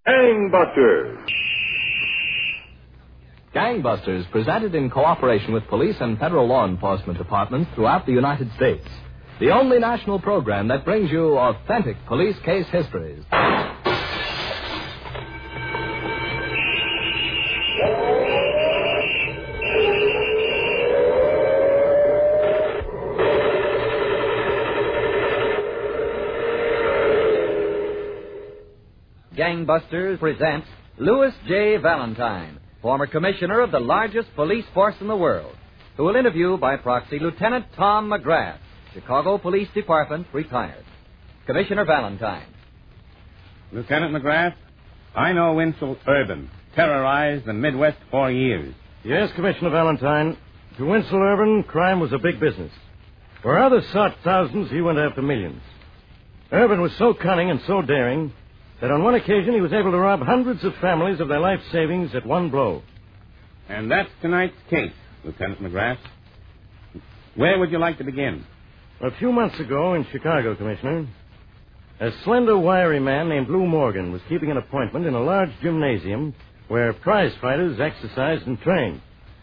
Gangbusters. Gangbusters, presented in cooperation with police and federal law enforcement departments throughout the United States. The only national program that brings you authentic police case histories. Gangbusters presents Louis J. Valentine, former commissioner of the largest police force in the world, who will interview by proxy Lieutenant Tom McGrath, Chicago Police Department, retired. Commissioner Valentine. Lieutenant McGrath, I know Winslow Urban terrorized the Midwest for years. Yes, Commissioner Valentine. To Winslow Urban, crime was a big business. Where others sought thousands, he went after millions. Urban was so cunning and so daring that on one occasion he was able to rob hundreds of families of their life savings at one blow. And that's tonight's case, Lieutenant McGrath. Where would you like to begin? A few months ago in Chicago, Commissioner, a slender, wiry man named Lou Morgan was keeping an appointment in a large gymnasium where prize fighters exercised and trained.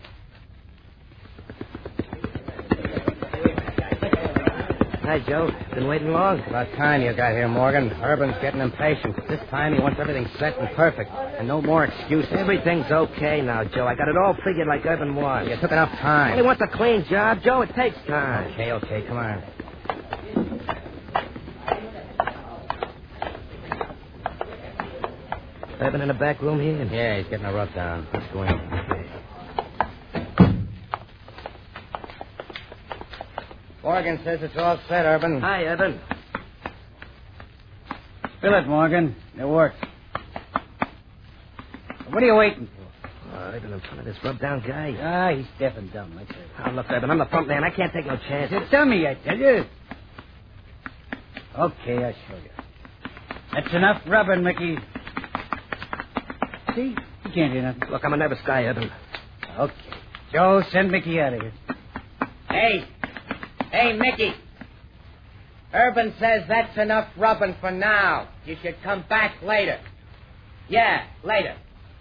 Hi, Joe. Been waiting long? About time you got here, Morgan. Urban's getting impatient. This time he wants everything set and perfect. And no more excuses. Everything's okay now, Joe. I got it all figured like Urban wants. You took enough time. Well, he wants a clean job, Joe. It takes time. Okay, come on. Urban in the back room here? Yeah, he's getting a rub down. Let's go in. Morgan says it's all set, Urban. Hi, Urban. Fill it, Morgan. It worked. What are you waiting for? Urban in front of this rub-down guy. Ah, he's deaf and dumb. That's it. Oh, look, Urban, I'm the front man. I can't take no chances. It's a dummy, I tell you. Okay, I'll show you. That's enough rubbing, Mickey. See? You can't do nothing. Look, I'm a nervous guy, Urban. Okay. Joe, send Mickey out of here. Hey, Mickey. Urban says that's enough rubbing for now. You should come back later. Yeah, later.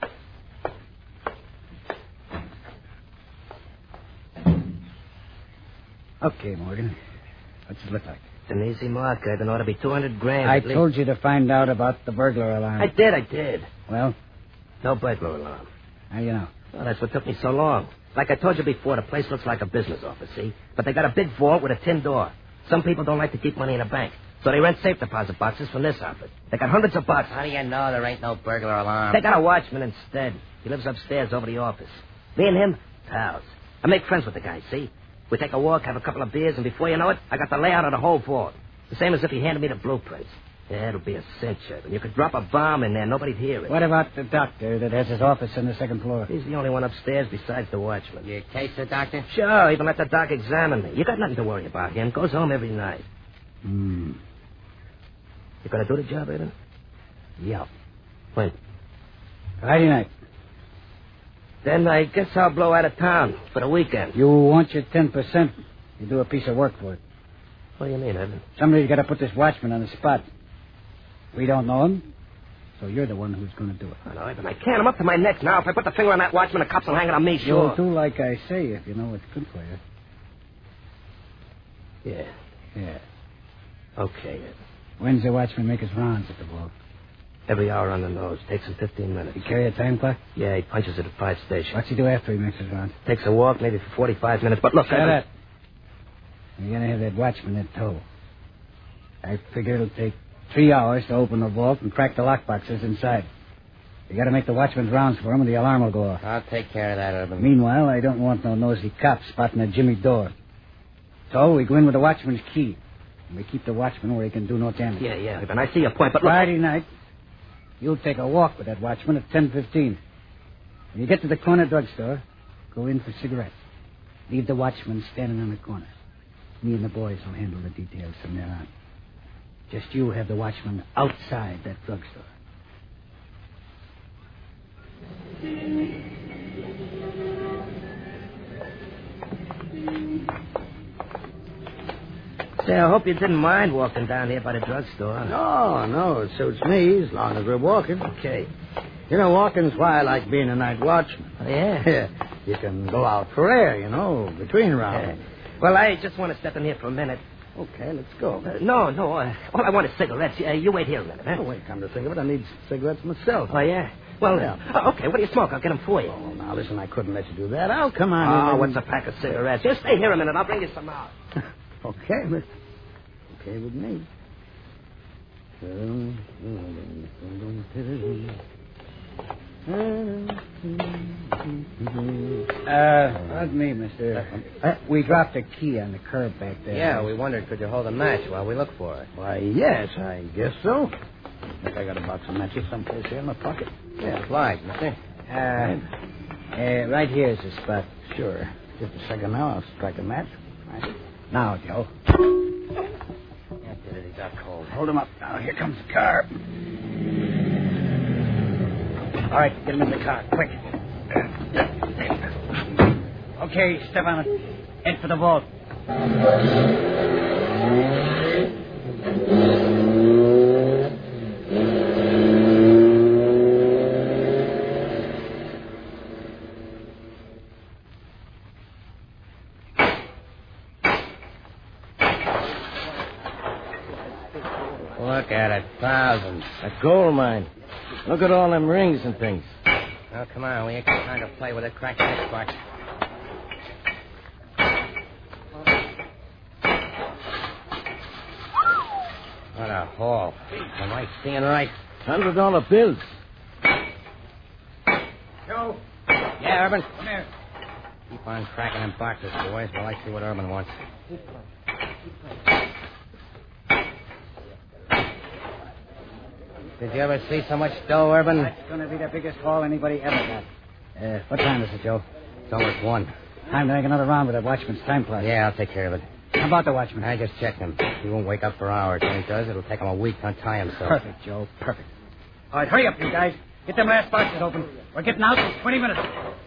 Okay, Morgan. What's it look like? It's an easy mark, Urban. Ought to be 200 grand. I told you to find out about the burglar alarm. I did. Well? No burglar alarm. How do you know? Well, that's what took me so long. Like I told you before, the place looks like a business office, see? But they got a big vault with a tin door. Some people don't like to keep money in a bank, so they rent safe deposit boxes from this outfit. They got hundreds of boxes. How do you know there ain't no burglar alarm? They got a watchman instead. He lives upstairs over the office. Me and him, pals. I make friends with the guy, see? We take a walk, have a couple of beers, and before you know it, I got the layout of the whole vault. The same as if he handed me the blueprints. Yeah, it'll be a cinch, Urban. You could drop a bomb in there, nobody'd hear it. What about the doctor that has his office on the second floor? He's the only one upstairs besides the watchman. You case the doctor? Sure, even let the doc examine me. You got nothing to worry about him. Goes home every night. You gonna do the job, Urban? Yeah. When? Friday night. Then I guess I'll blow out of town for the weekend. You want your 10%. You do a piece of work for it. What do you mean, Urban? Somebody's got to put this watchman on the spot. We don't know him, so you're the one who's going to do it. Oh, no, Urban, I can't. I'm up to my neck now. If I put the finger on that watchman, the cops will hang it on me, sure. You'll do like I say if you know what's good for you. Yeah. Okay, Urban. When's the watchman make his rounds at the vault? Every hour on the nose. Takes him 15 minutes. You carry a time clock? Yeah, he punches it at 5 stations. What's he do after he makes his rounds? Takes a walk, maybe for 45 minutes. But look, Shut up. You're going to have that watchman in tow. I figure it'll take 3 hours to open the vault and crack the lockboxes inside. You got to make the watchman's rounds for him or the alarm will go off. I'll take care of that, Urban. Meanwhile, I don't want no nosy cops spotting a Jimmy door. So we go in with the watchman's key. And we keep the watchman where he can do no damage. Yeah, Urban, I see your point, but look... Friday night, you'll take a walk with that watchman at 10:15. When you get to the corner drugstore, go in for cigarettes. Leave the watchman standing on the corner. Me and the boys will handle the details from there on. Just you have the watchman outside that drugstore. Say, I hope you didn't mind walking down here by the drugstore. No, it suits me as long as we're walking. Okay. You know, walking's why I like being a night watchman. Oh, yeah? You can go out for air, between rounds. Well, I just want to step in here for a minute. Okay, let's go. No. All I want is cigarettes. You wait here a minute, huh? Oh, wait, come to think of it, I need cigarettes myself. Oh, yeah? Well, okay, what do you smoke? I'll get them for you. Oh, now, listen, I couldn't let you do that. I'll come on in. What's a pack of cigarettes? Just stay here a minute. I'll bring you some out. Okay, mister. Okay with me. Pardon me, mister. We dropped a key on the curb back there. Yeah, we wondered, could you hold a match while we look for it? Why, yes, I guess so. I think I got a box of matches someplace here in my pocket. Yeah, flag, mister. Right here's the spot. Sure. Just a second now. I'll strike a match. Right. Now, Joe. He got cold. Hold him up. Now, here comes the car. All right, get him in the car, quick. Okay, step on it. Head for the vault. Look at it, thousands. A gold mine. Look at all them rings and things. Oh, come on, we ain't got time to play with it. Crack this box. What a haul. Am I seeing right? $100 bills. Joe. Yeah, Urban? Come here. Keep on cracking them boxes, boys, while I see what Urban wants. Did you ever see so much dough, Urban? That's going to be the biggest haul anybody ever got. What time is it, Joe? It's almost 1. Time to make another round with that watchman's time clock. Yeah, I'll take care of it. How about the watchman? I just checked him. He won't wake up for hours. When he does, it'll take him a week to untie himself. Perfect, Joe. Perfect. All right, hurry up, you guys. Get them last boxes open. We're getting out in 20 minutes.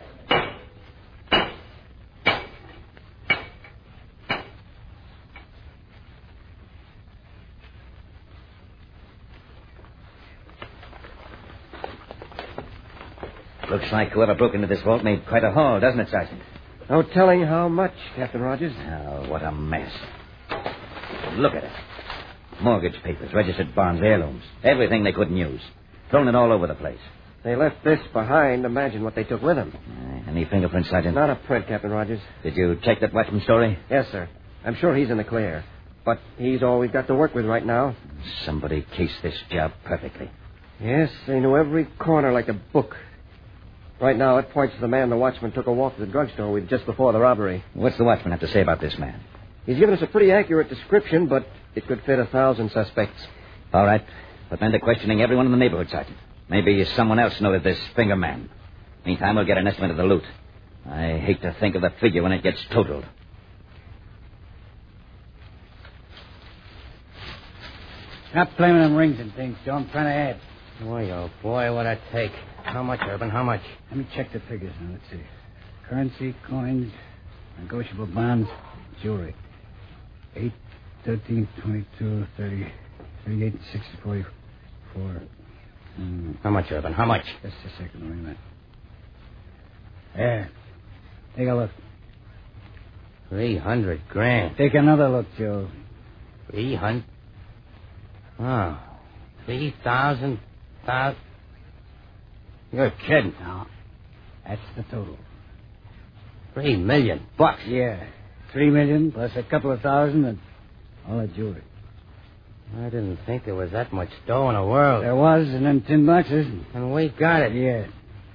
Looks like whoever broke into this vault made quite a haul, doesn't it, Sergeant? No telling how much, Captain Rogers. Oh, what a mess. Look at it. Mortgage papers, registered bonds, heirlooms. Everything they couldn't use. Thrown it all over the place. They left this behind. Imagine what they took with them. Any fingerprints, Sergeant? Not a print, Captain Rogers. Did you check that watchman story? Yes, sir. I'm sure he's in the clear. But he's all we've got to work with right now. Somebody cased this job perfectly. Yes, they knew every corner like a book. Right now, it points to the man the watchman took a walk to the drugstore with just before the robbery. What's the watchman have to say about this man? He's given us a pretty accurate description, but it could fit 1,000 suspects. All right. Put men to questioning everyone in the neighborhood, Sergeant. Maybe someone else noted this finger man. Meantime, we'll get an estimate of the loot. I hate to think of the figure when it gets totaled. Stop blaming them rings and things, Joe. I'm trying to add. Boy, oh boy, what'd it take? How much, Urban? How much? Let me check the figures now. Let's see. Currency, coins, negotiable bonds, jewelry. 8, 13, 22, 30, 38, 60, 44. How much, Urban? How much? Just a second. Wait a minute. There. Take a look. 300 grand. Take another look, Joe. 300? Oh. 3,000. You're kidding. No. That's the total. $3 million. Yeah. 3 million plus a couple of thousand and all that jewelry. I didn't think there was that much dough in the world. There was in them tin boxes. And we got it. Yeah.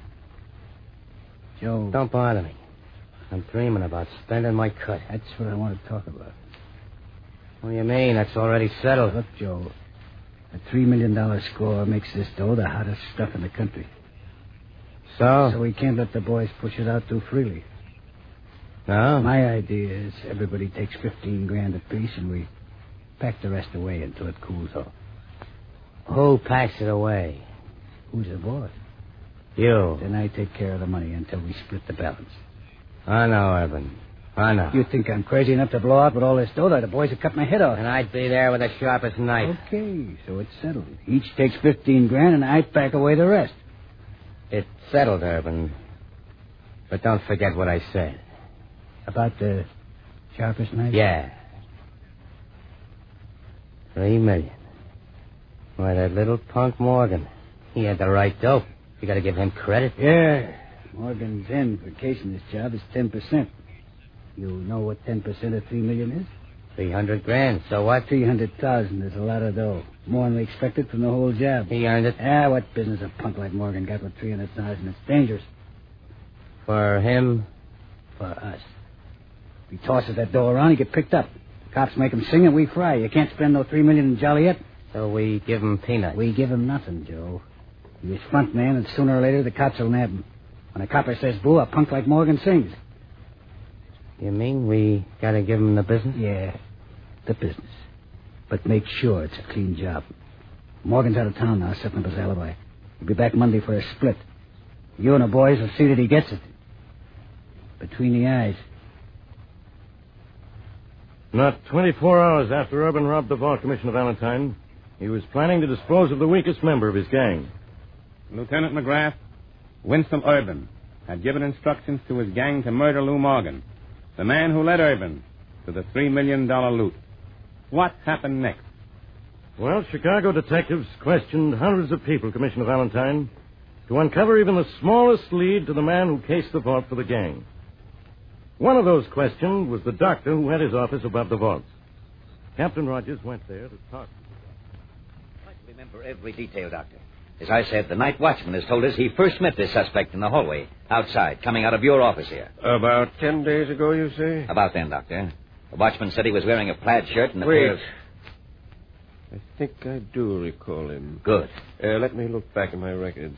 Joe. Don't bother me. I'm dreaming about spending my cut. That's what I want to talk about. What do you mean? That's already settled. Look, Joe. A $3 million score makes this dough the hottest stuff in the country. So? So we can't let the boys push it out too freely. No? My idea is everybody takes 15 grand apiece and we pack the rest away until it cools off. Who packs it away? Who's the boss? You. Then I take care of the money until we split the balance. I know, Urban. I know. You think I'm crazy enough to blow out with all this dough? The boys would cut my head off. And I'd be there with the sharpest knife. Okay, so it's settled. Each takes 15 grand, and I pack away the rest. It's settled, Urban. But don't forget what I said. About the sharpest knife? Yeah. $3 million. Why, that little punk Morgan. He had the right dope. You gotta give him credit. Yeah. Morgan's in for casing this job is 10%. You know what 10% of $3 million is? 300 grand. So what? 300,000 is a lot of dough. More than we expected from the whole job. He earned it. What business a punk like Morgan got with 300,000? It's dangerous. For him? For us. If he tosses that dough around, he get picked up. The cops make him sing and we fry. You can't spend no $3 million in Joliet. So we give him peanuts. We give him nothing, Joe. He was front man, and sooner or later the cops will nab him. When a copper says boo, a punk like Morgan sings. You mean we gotta give him the business? Yeah, the business. But make sure it's a clean job. Morgan's out of town now, setting up his alibi. He'll be back Monday for a split. You and the boys will see that he gets it. Between the eyes. Not 24 hours after Urban robbed the vault, Commissioner Valentine, he was planning to dispose of the weakest member of his gang. Lieutenant McGrath, Winslow Urban had given instructions to his gang to murder Lou Morgan, the man who led Urban to the $3 million loot. What happened next? Well, Chicago detectives questioned hundreds of people, Commissioner Valentine, to uncover even the smallest lead to the man who cased the vault for the gang. One of those questioned was the doctor who had his office above the vaults. Captain Rogers went there to talk. I'd like to remember every detail, Doctor. As I said, the night watchman has told us he first met this suspect in the hallway, outside, coming out of your office here. About 10 days ago, you say? About then, Doctor. The watchman said he was wearing a plaid shirt and a Wait. pair of... I think I do recall him. Good. Let me look back in my records.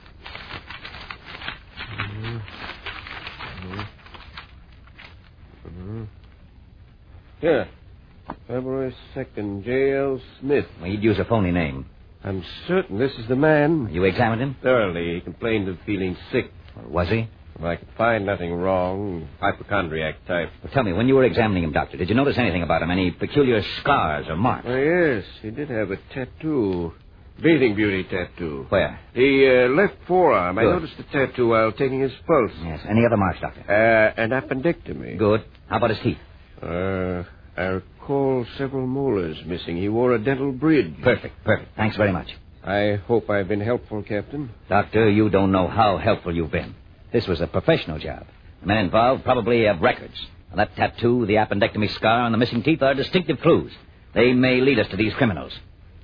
Here. February 2nd, J.L. Smith. Well, he'd use a phony name. I'm certain this is the man. You examined him? Thoroughly. He complained of feeling sick. Was he? Well, I could find nothing wrong. Hypochondriac type. Well, tell me, when you were examining him, Doctor, did you notice anything about him? Any peculiar scars or marks? Oh, yes. He did have a tattoo. Bathing beauty tattoo. Where? The left forearm. Good. I noticed the tattoo while taking his pulse. Yes. Any other marks, Doctor? An appendectomy. Good. How about his teeth? I recall several molars missing. He wore a dental bridge. Perfect. Thanks very much. I hope I've been helpful, Captain. Doctor, you don't know how helpful you've been. This was a professional job. The men involved probably have records. And that tattoo, the appendectomy scar, and the missing teeth are distinctive clues. They may lead us to these criminals.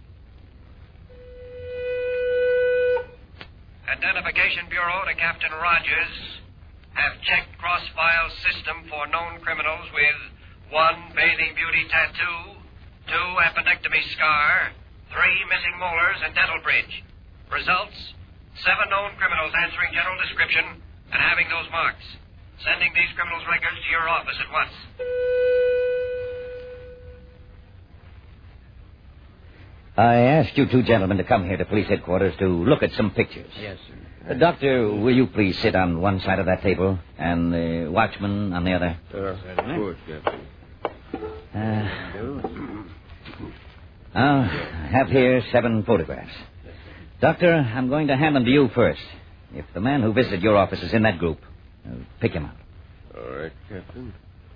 Identification Bureau to Captain Rogers. Have checked cross-file system for known criminals with 1 bathing beauty tattoo, 2 appendectomy scar, 3 missing molars and dental bridge. Results, 7 known criminals answering general description and having those marks. Sending these criminals' records to your office at once. I asked you two gentlemen to come here to police headquarters to look at some pictures. Yes, sir. Doctor, will you please sit on one side of that table and the watchman on the other? Of course, Captain. I have here 7 photographs. Doctor, I'm going to hand them to you first. If the man who visited your office is in that group, pick him out. All right, Captain.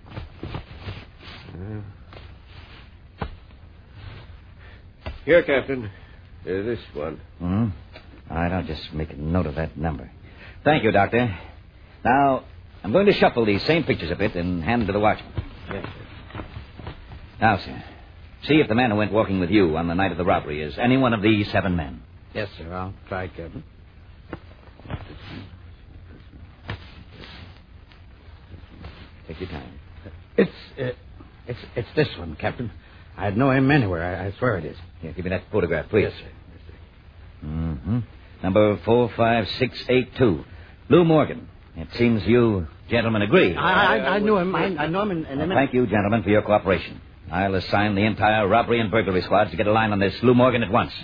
Here, Captain. This one. All right, I'll just make a note of that number. Thank you, Doctor. Now, I'm going to shuffle these same pictures a bit and hand them to the watchman. Yes, sir. Now, sir, see if the man who went walking with you on the night of the robbery is any one of these 7 men. Yes, sir. I'll try, Captain. Take your time. It's this one, Captain. I'd know him anywhere. I swear it is. Here, give me that photograph, please. Yes, sir. Mm-hmm. Number 45682. Lou Morgan. It seems you gentlemen agree. I knew him. I know him in a minute. Thank you, gentlemen, for your cooperation. I'll assign the entire robbery and burglary squads to get a line on this Lou Morgan at once.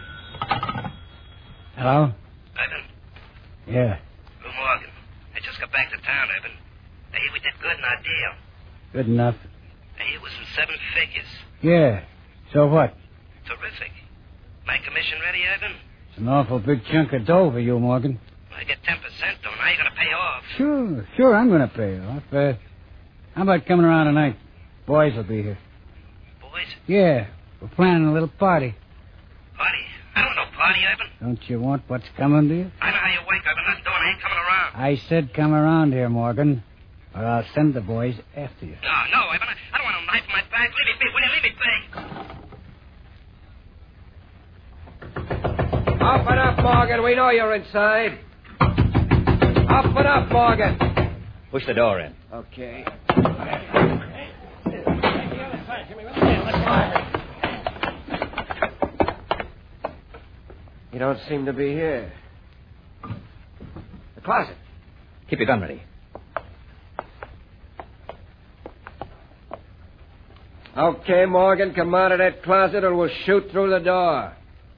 Hello? Ivan, Yeah. Lou Morgan. I just got back town, Urban. Hey, we did good in our deal. Good enough. Hey, it was in 7 figures. Yeah. So what? Terrific. My commission ready, Urban? It's an awful big chunk of dough for you, Morgan. I get 10%, don't I? You gotta pay off. Sure, I'm going to pay off. How about coming around tonight? Boys will be here. Boys? Yeah, we're planning a little party. Party? I don't know party, Urban. Don't you want what's coming to you? I know how you wake, Urban. Nothing doing. I ain't coming around. I said come around here, Morgan, or I'll send the boys after you. No, Urban. I don't want no knife in my back. Leave me be. Will you leave me be? Open up, Morgan. We know you're inside. Open up, Morgan. Push the door in. Okay. You don't seem to be here. The closet. Keep your gun ready. Okay, Morgan, come out of that closet or we'll shoot through the door.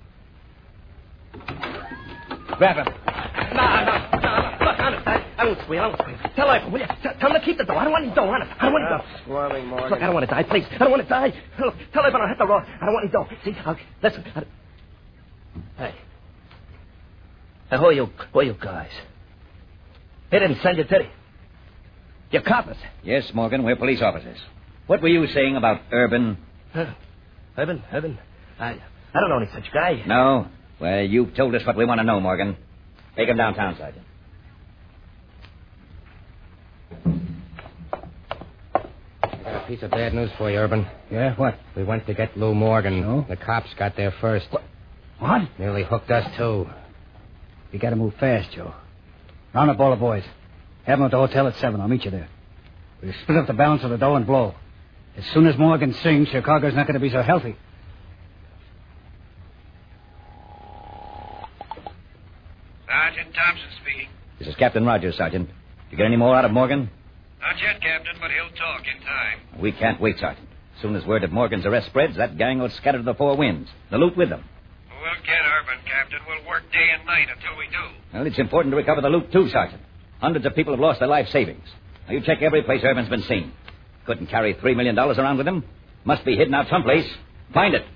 Grab him. No. Look, honest, I won't squeal. Tell Urban, will you? Tell him to keep the dough. I don't want any dough, honest. I don't want any dough. Stop squirming, Morgan. Look, I don't want to die, please. I don't want to die. Look, tell Urban I'll hit the road. I don't want any dough. See? Listen. Hey, who are you guys? They didn't send you, did he? You're coppers. Yes, Morgan, we're police officers. What were you saying about Urban? Urban? I don't know any such guy. No? Well, you've told us what we want to know, Morgan. Take him downtown, Sergeant. I got a piece of bad news for you, Urban. Yeah, what? We went to get Lou Morgan. Oh? The cops got there first. What? Nearly hooked us, too. You got to move fast, Joe. Round up all the boys. Have them at the hotel at 7. I'll meet you there. We'll split up the balance of the dough and blow. As soon as Morgan sings, Chicago's not going to be so healthy. Sergeant Thompson speaking. This is Captain Rogers, Sergeant. You get any more out of Morgan? Not yet, Captain, but he'll talk in time. We can't wait, Sergeant. As soon as word of Morgan's arrest spreads, that gang will scatter to the four winds. The loot with them. We'll get Urban, Captain. We'll work day and night until we do. Well, it's important to recover the loot, too, Sergeant. Hundreds of people have lost their life savings. Now, you check every place Urban's been seen. Couldn't carry $3 million around with him. Must be hidden out someplace. Find it.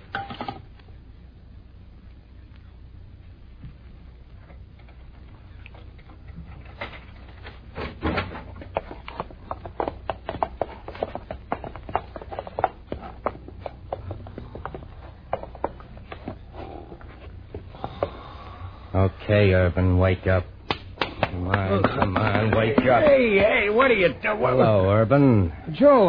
Okay, Urban, wake up. Come on, wake up. Hey, what are you doing? Hello, Urban. Joe,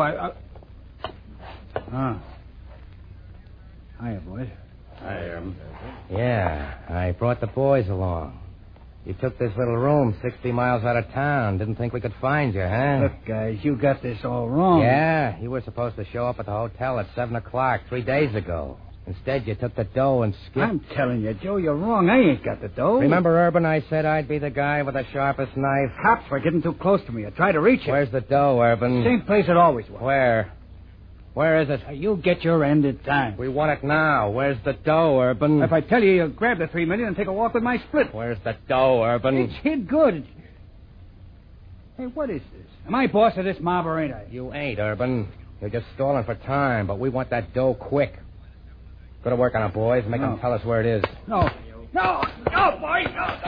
Hiya, boys. Hi, Urban. Yeah, I brought the boys along. You took this little room 60 miles out of town. Didn't think we could find you, huh? Look, guys, you got this all wrong. Yeah, you were supposed to show up at the hotel at 7 o'clock 3 days ago. Instead, you took the dough and skipped. I'm telling you, Joe, you're wrong. I ain't got the dough. Remember, Urban, I said I'd be the guy with the sharpest knife? Cops were getting too close to me. I tried to reach it. Where's the dough, Urban? Same place it always was. Where? Where is it? You'll get your end in time. We want it now. Where's the dough, Urban? If I tell you, you'll grab the $3 million and take a walk with my split. Where's the dough, Urban? It's hid good. Hey, what is this? Am I boss of this mob or ain't I? You ain't, Urban. You're just stalling for time, but we want that dough quick. Go to work on it, boys. Make them tell us where it is. No, boys, no.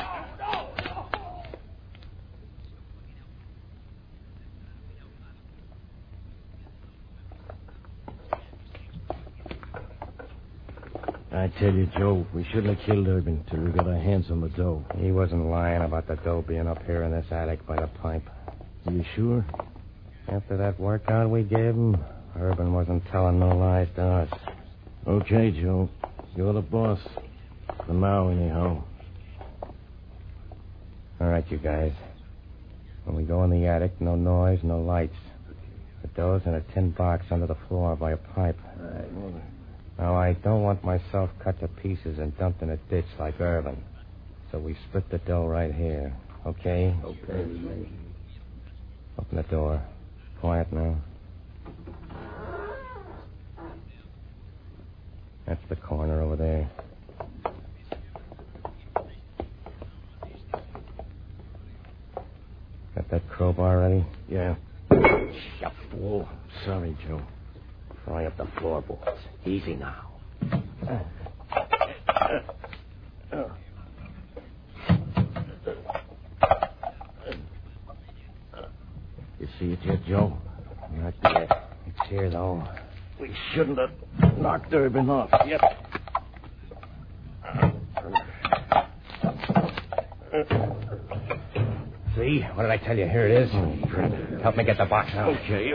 I tell you, Joe, we shouldn't have killed Urban till we got our hands on the dough. He wasn't lying about the dough being up here in this attic by the pipe. Are you sure? After that workout we gave him, Urban wasn't telling no lies to us. Okay, Joe. You're the boss. For now, anyhow. All right, you guys. When we go in the attic, no noise, no lights. The dough's in a tin box under the floor by a pipe. Now, I don't want myself cut to pieces and dumped in a ditch like Urban. So we split the dough right here. Okay? Okay. Open the door. Quiet now. That's the corner over there. Got that crowbar ready? Yeah. You fool. Sorry, Joe. Fry up the floorboards. Easy now. You see it yet, Joe? Not yet. It's here, though. We shouldn't have knocked Urban off yet. See? What did I tell you? Here it is. Help me get the box out. Okay.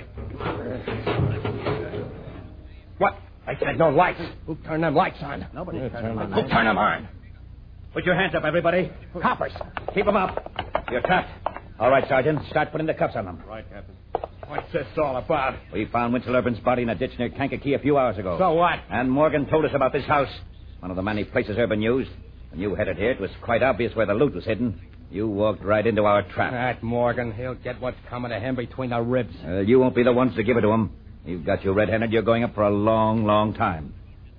What? I said no lights. Who turned them lights on? Nobody turned them on. Who turned them on? Put your hands up, everybody. Coppers. Keep them up. You're trapped. All right, Sergeant. Start putting the cuffs on them. Right, Captain. What's this all about? We found Winslow Urban's body in a ditch near Kankakee a few hours ago. So what? And Morgan told us about this house. One of the many places Urban used. When you headed here, it was quite obvious where the loot was hidden. You walked right into our trap. That Morgan, he'll get what's coming to him between the ribs. You won't be the ones to give it to him. You've got you red-handed. You're going up for a long, long time.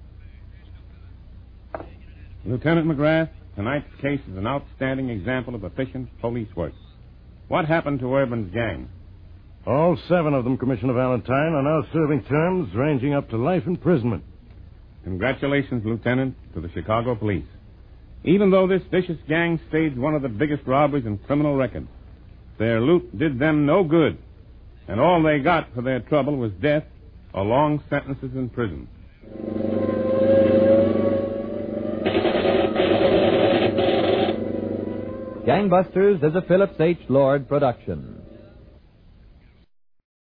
Lieutenant McGrath, tonight's case is an outstanding example of efficient police work. What happened to Urban's gang? All 7 of them, Commissioner Valentine, are now serving terms ranging up to life imprisonment. Congratulations, Lieutenant, to the Chicago police. Even though this vicious gang staged one of the biggest robberies in criminal record, their loot did them no good, and all they got for their trouble was death or long sentences in prison. Gangbusters is a Phillips H. Lord production.